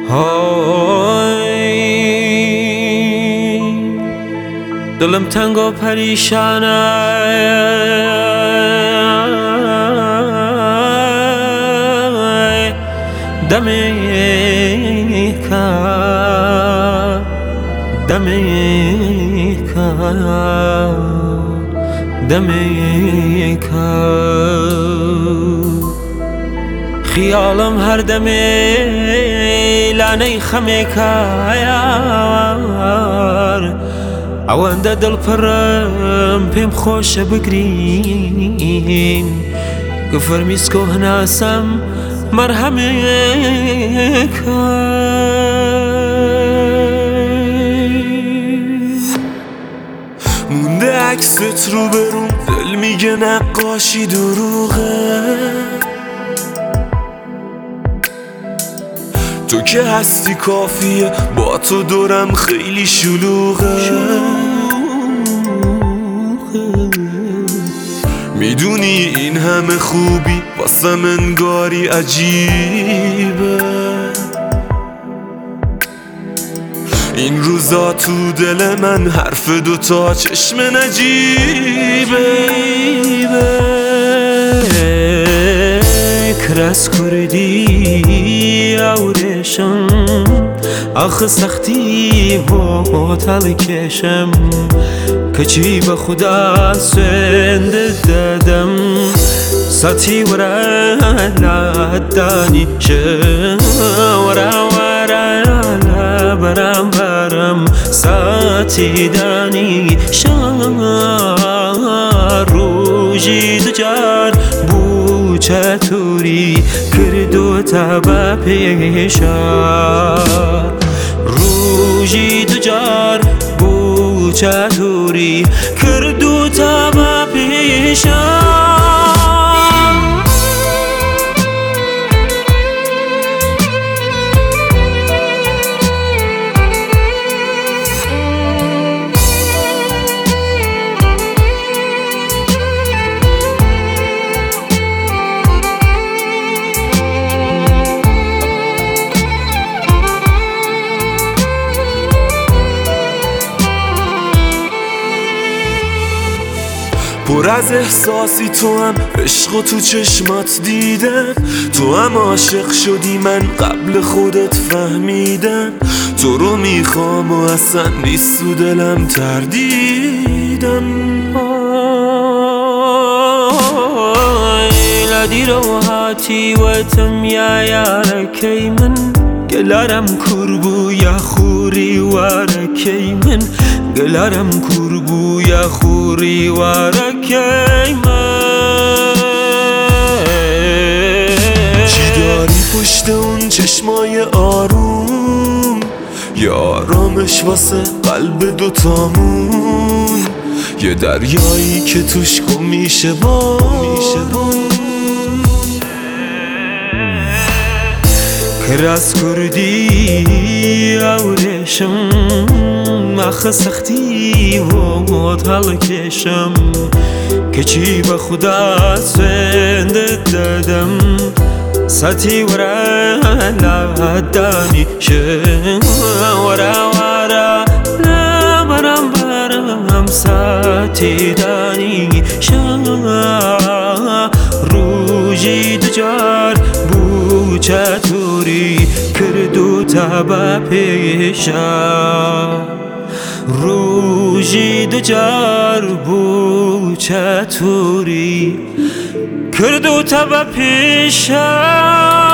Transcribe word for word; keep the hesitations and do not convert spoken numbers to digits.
های دلم تنگ و پریشانه دمی کن دمی کن دمی کن خیالم هر دمی لانه خمی کار ئەوەندە دڵپەڕم پێم خۆشە بگرین گفەر میسکۆ هەناسەم مەرهەمێکە مونده عکست رو بروم دل میگه نقاشی دروغه تو که هستی کافیه با تو دورم خیلی شلوغه میدونی این همه خوبی واسم انگاری عجیبه این روزا تو دل من حرف دوتا چشم نجیبه کرس کردی ئەورێشم ئاخ سەختی بۆ تەڵکێشم کەچی بە خودا سوێندت دەدەم سەتی وەرە لادانیشم وەرە وەرە لە بەرامبەرم سەتی دانیشم ڕۆژی دوجار چطوری کردوتە بە پێشە ڕۆژی دوجار بوو چطوری کردوتە بە پێشە پر از احساسی تو هم عشق و تو چشمات دیدم تو هم عاشق شدی من قبل خودت فهمیدم تو رو میخوام و اصلا نیست تو دلم تردیدم لادیرەوە هاتیوەتم یا یارەکەی من گەلارم کوور بوو یا خووری وارەکەی من گەلارم کوور بوو یا خووری وارەکەی من چی داری پشت اون چشمای آروم یه آرامش واسه قلب دوتامون یه دریایی که توش گم میشه با کرس کردی ئەورێشم ئاخە سەختی بۆ هەڵکێشم کەچی بە خودا سوێندت دەدەم سەتی وەرە لادانیشم وەرە وەرە لە بەرامبەرم سەتی دانیشم ڕۆژی دوجار بوو چەتوری کردوتە بە پێشە ڕۆژی دوجار بوو چەتوری کردوتە بە پێشە